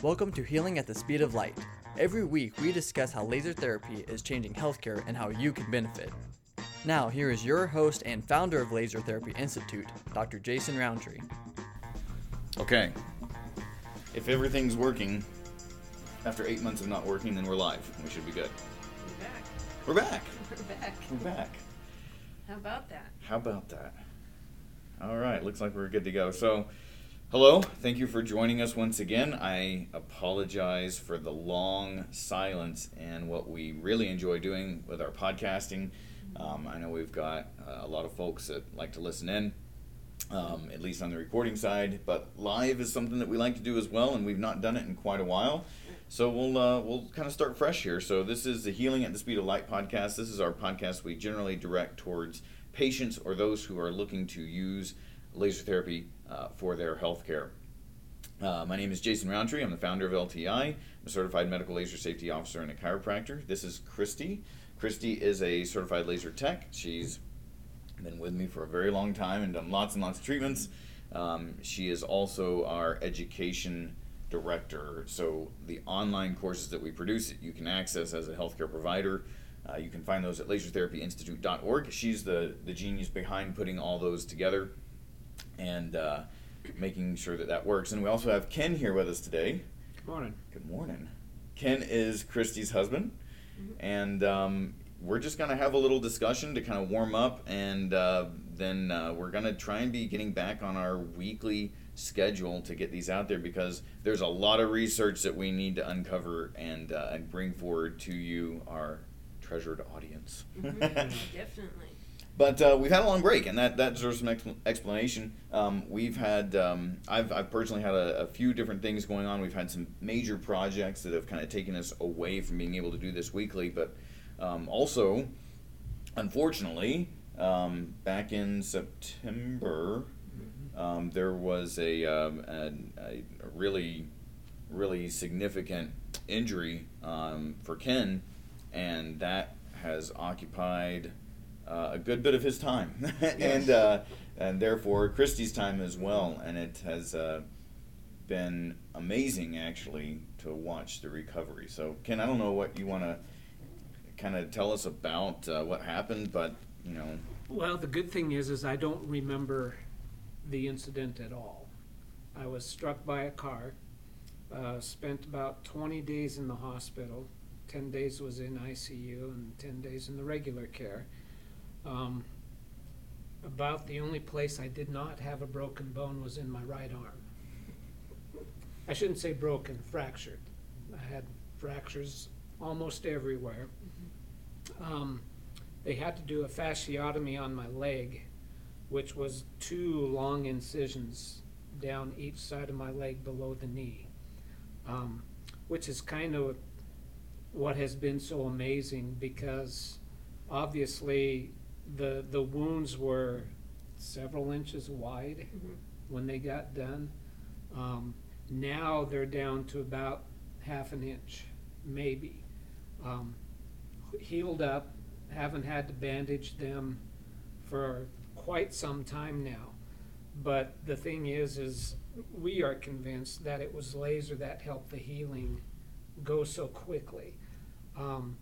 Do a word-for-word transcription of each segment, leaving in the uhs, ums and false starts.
Welcome to Healing at the Speed of Light. Every week we discuss how laser therapy is changing healthcare and how you can benefit. Now here is your host and founder of Laser Therapy Institute, Doctor Jason Roundtree. Okay, if everything's working, after eight months of not working, then we're live. We should be good. We're back. We're back. We're back. We're back. How about that? How about that? All right, looks like we're good to go. So, hello, thank you for joining us once again. I apologize for the long silence and what we really enjoy doing with our podcasting. Um, I know we've got uh, a lot of folks that like to listen in, um, at least on the recording side, but live is something that we like to do as well, and we've not done it in quite a while. So we'll uh, we'll kind of start fresh here. So this is the Healing at the Speed of Light podcast. This is our podcast we generally direct towards patients or those who are looking to use laser therapy uh, for their health care. Uh, my name is Jason Roundtree. I'm the founder of L T I. I'm a certified medical laser safety officer and a chiropractor. This is Christy. Christy is a certified laser tech. She's been with me for a very long time and done lots and lots of treatments. Um, she is also our education director. So the online courses that we produce, you can access as a healthcare provider. Uh, you can find those at laser therapy institute dot org. She's the, the genius behind putting all those together and uh, making sure that that works. And we also have Ken here with us today. Good morning. Good morning. Ken is Christy's husband. Mm-hmm. And um, we're just going to have a little discussion to kind of warm up, and uh, then uh, we're going to try and be getting back on our weekly schedule to get these out there, because there's a lot of research that we need to uncover and, uh, and bring forward to you, our treasured audience. Mm-hmm. Definitely. But uh, we've had a long break, and that, that deserves some expl- explanation. Um, we've had, um, I've, I've personally had a, a few different things going on. We've had some major projects that have kind of taken us away from being able to do this weekly. But um, also, unfortunately, um, back in September, um, there was a, um, a, a really, really significant injury um, for Ken, and that has occupied Uh, a good bit of his time, and uh, and therefore Christy's time as well, and it has uh, been amazing actually to watch the recovery. So Ken, I don't know what you want to kind of tell us about uh, what happened, but you know. Well, the good thing is, is I don't remember the incident at all. I was struck by a car, uh, spent about twenty days in the hospital, ten days was in I C U, and ten days in the regular care. Um, about the only place I did not have a broken bone was in my right arm. I shouldn't say broken, fractured. I had fractures almost everywhere. Um, they had to do a fasciotomy on my leg, which was two long incisions down each side of my leg below the knee, um, which is kind of what has been so amazing, because obviously the the wounds were several inches wide Mm-hmm. when they got done. Um, now they're down to about half an inch, maybe. Um, healed up, haven't had to bandage them for quite some time now. But the thing is, is we are convinced that it was laser that helped the healing go so quickly. Um,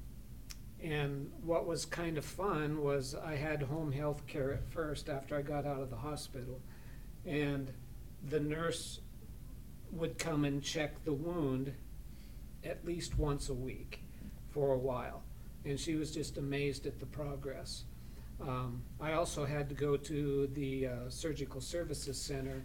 And what was kind of fun was I had home health care at first after I got out of the hospital. And the nurse would come and check the wound at least once a week for a while. And she was just amazed at the progress. Um, I also had to go to the uh, Surgical Services Center.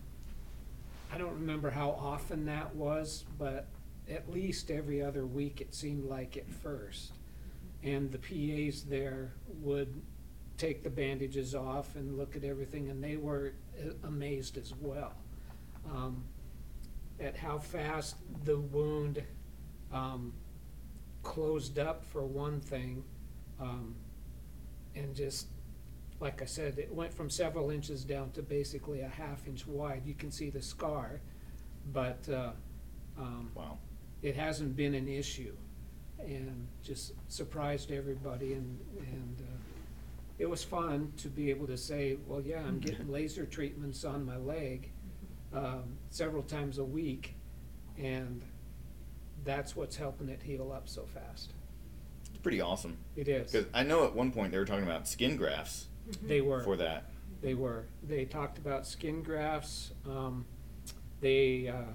I don't remember how often that was, but at least every other week it seemed like at first. And the P As there would take the bandages off and look at everything, and they were amazed as well um, at how fast the wound um, closed up, for one thing, um, and just, like I said, it went from several inches down to basically a half inch wide. You can see the scar, but uh, um, Wow. it hasn't been an issue. And just surprised everybody, and and uh, it was fun to be able to say, well, yeah, I'm getting laser treatments on my leg um, several times a week, and that's what's helping it heal up so fast. It's pretty awesome. It is. Because I know at one point they were talking about skin grafts They were. for that. They were. They talked about skin grafts. Um, they uh,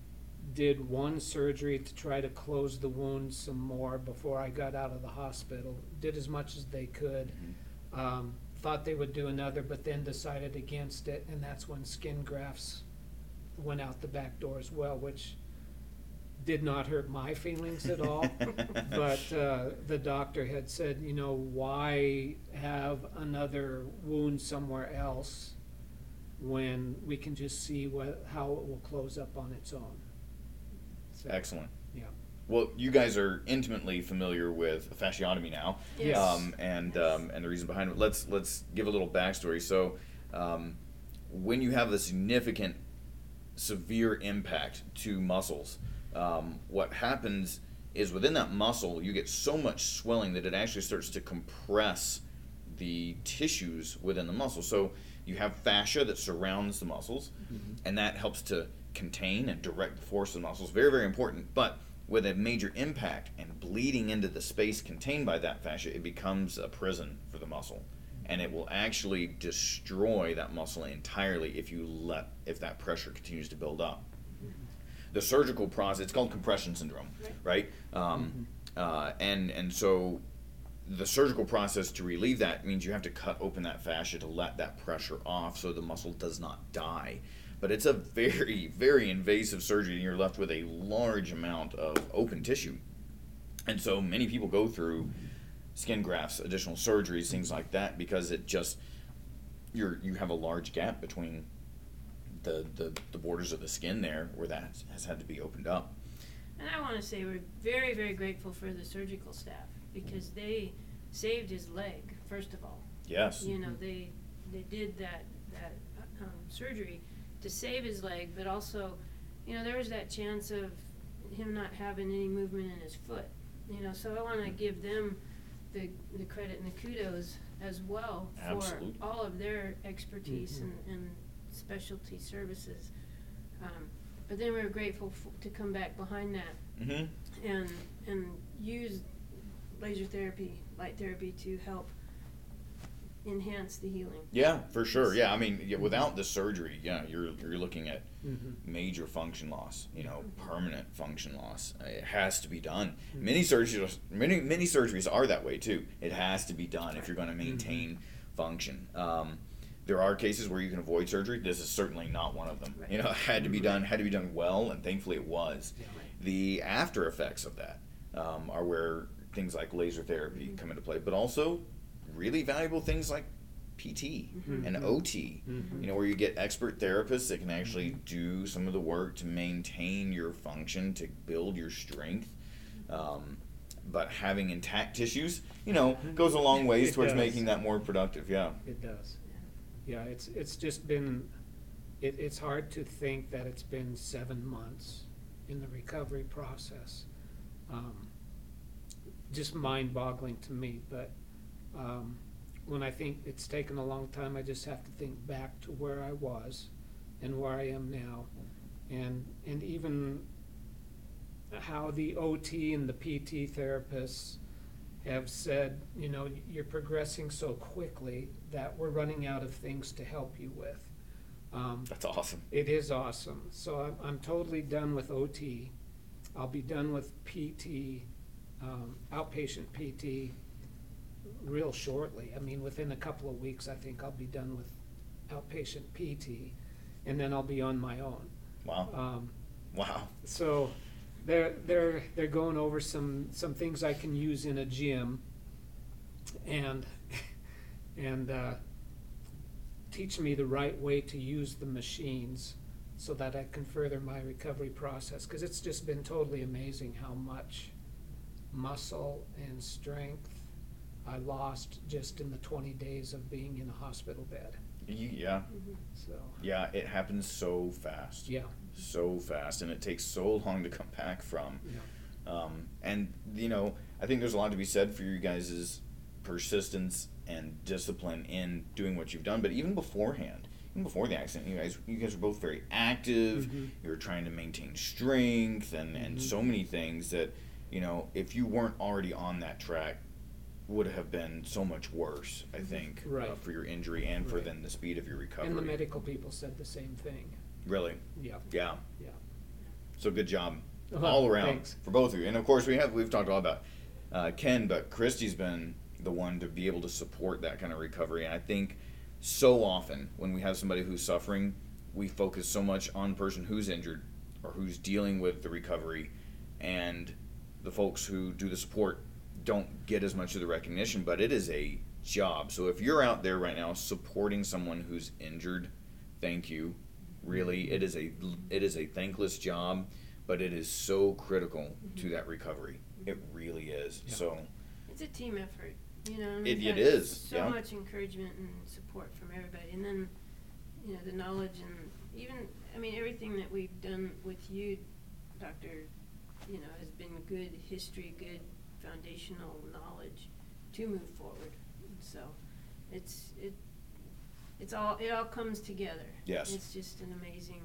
did one surgery to try to close the wound some more before I got out of the hospital. Did as much as they could. Um, thought they would do another, but then decided against it, and that's when skin grafts went out the back door as well, which did not hurt my feelings at all. But uh, the doctor had said, you know, why have another wound somewhere else when we can just see what, how it will close up on its own. So, Excellent. yeah. Well, you guys are intimately familiar with fasciotomy now, Yes. um, and um, and the reason behind it. Let's let's give a little backstory. So, um, when you have a significant, severe impact to muscles, um, what happens is within that muscle you get so much swelling that it actually starts to compress the tissues within the muscle. So you have fascia that surrounds the muscles, Mm-hmm. and that helps to contain and direct the force of the muscles. Very, very important. But with a major impact and bleeding into the space contained by that fascia, it becomes a prison for the muscle, and it will actually destroy that muscle entirely if you let if that pressure continues to build up. The surgical process, it's called compression syndrome, right? Um, uh, and and so the surgical process to relieve that means you have to cut open that fascia to let that pressure off so the muscle does not die. But it's a very, very invasive surgery, and you're left with a large amount of open tissue. And so many people go through skin grafts, additional surgeries, things like that, because it just, you're, you have a large gap between the, the, the borders of the skin there where that has, has had to be opened up. And I want to say we're very, very grateful for the surgical staff because they saved his leg, first of all. Yes. You know, they they did that, that um, surgery to save his leg, but also, you know, there was that chance of him not having any movement in his foot. You know, so I want to give them the the credit and the kudos as well for Absolutely. all of their expertise Mhm. and, and specialty services. Um, but then we were grateful f- to come back behind that Mm-hmm. and and use laser therapy, light therapy to help enhance the healing. Yeah, for sure. Yeah, I mean, yeah, without the surgery, yeah, you're you're looking at Mhm. major function loss. You know, permanent function loss. It has to be done. Many surgeries, many many surgeries are that way too. It has to be done if you're going to maintain function. Um, there are cases where you can avoid surgery. This is certainly not one of them. Right. You know, it had to be done, had to be done well, and thankfully it was. Yeah. The after effects of that um, are where things like laser therapy Mhm. come into play, but also really valuable things like P T Mhm. and O T, Mhm. you know, where you get expert therapists that can actually do some of the work to maintain your function, to build your strength. Um, but having intact tissues, you know, goes a long ways It towards does. making that more productive. Yeah. It does. Yeah, it's it's just been, it, it's hard to think that it's been seven months in the recovery process. Um, just mind-boggling to me, but um, when I think it's taken a long time, I just have to think back to where I was and where I am now, and and even how the O T and the P T therapists have said, you know, you're progressing so quickly that we're running out of things to help you with. Um, That's awesome. it is awesome. So I'm, I'm totally done with O T. I'll be done with P T, um, outpatient P T, real shortly. I mean, within a couple of weeks, I think I'll be done with outpatient P T, and then I'll be on my own. Wow. Um, Wow. so they're they're they're going over some some things I can use in a gym, and and uh, teach me the right way to use the machines so that I can further my recovery process, because it's just been totally amazing how much muscle and strength I lost just in the twenty days of being in a hospital bed. Y- Yeah. So Yeah. It happens so fast. yeah, So fast, and it takes so long to come back from. yeah. Um, and you know, I think there's a lot to be said for you guys' persistence and discipline in doing what you've done. But even beforehand, even before the accident, you guys you guys are both very active. Mm-hmm. You're trying to maintain strength and, and Mm-hmm. so many things that, you know, if you weren't already on that track, would have been so much worse, I think, uh, Right. for your injury and for Right. then the speed of your recovery. And the medical people said the same thing. Really? Yeah, Yeah. yeah. So good job Uh-huh. all around Thanks. for both of you. And of course we have we've talked all about uh, Ken, but Christy's been the one to be able to support that kind of recovery. And I think so often when we have somebody who's suffering, we focus so much on the person who's injured or who's dealing with the recovery, and the folks who do the support don't get as much of the recognition, but it is a job. So if you're out there right now supporting someone who's injured, thank you. Really, it is a it is a thankless job, but it is so critical to that recovery. It really is. Yeah. So It's a team effort, you know. and It- we've it had is, So yeah. much encouragement and support from everybody, and then, you know, the knowledge and even, I mean, everything that we've done with you, Doctor, you know, has been good history, good foundational knowledge to move forward. And so, it's it, it's all it all comes together. Yes. It's just an amazing.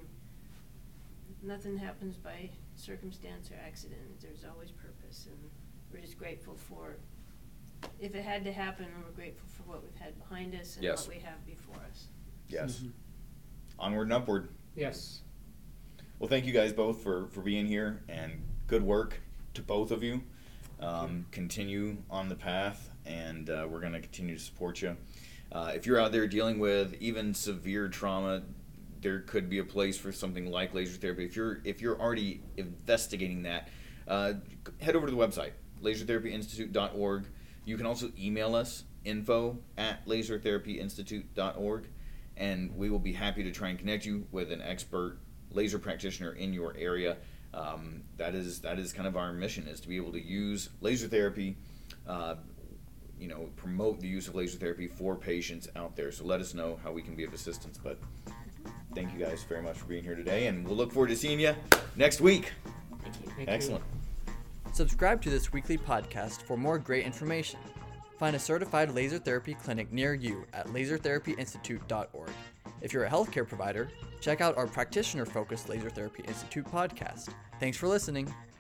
Nothing happens by circumstance or accident. There's always purpose, and we're just grateful for. If it had to happen, we're grateful for what we've had behind us and Yes. what we have before us. yes, Mhm. onward and upward. Yes. Well, thank you guys both for, for being here, and good work to both of you. Um, continue on the path, and uh, we're going to continue to support you. Uh, if you're out there dealing with even severe trauma, there could be a place for something like laser therapy. If you're if you're already investigating that, uh, head over to the website, laser therapy institute dot org. You can also email us, info at laser therapy institute dot org, and we will be happy to try and connect you with an expert laser practitioner in your area. Um, that is that is kind of our mission, is to be able to use laser therapy, uh, you know, promote the use of laser therapy for patients out there. So let us know how we can be of assistance. But thank you guys very much for being here today, and we'll look forward to seeing you next week. Thank you. Thank you. Excellent. Subscribe to this weekly podcast for more great information. Find a certified laser therapy clinic near you at laser therapy institute dot org. If you're a healthcare provider, check out our practitioner-focused Laser Therapy Institute podcast. Thanks for listening.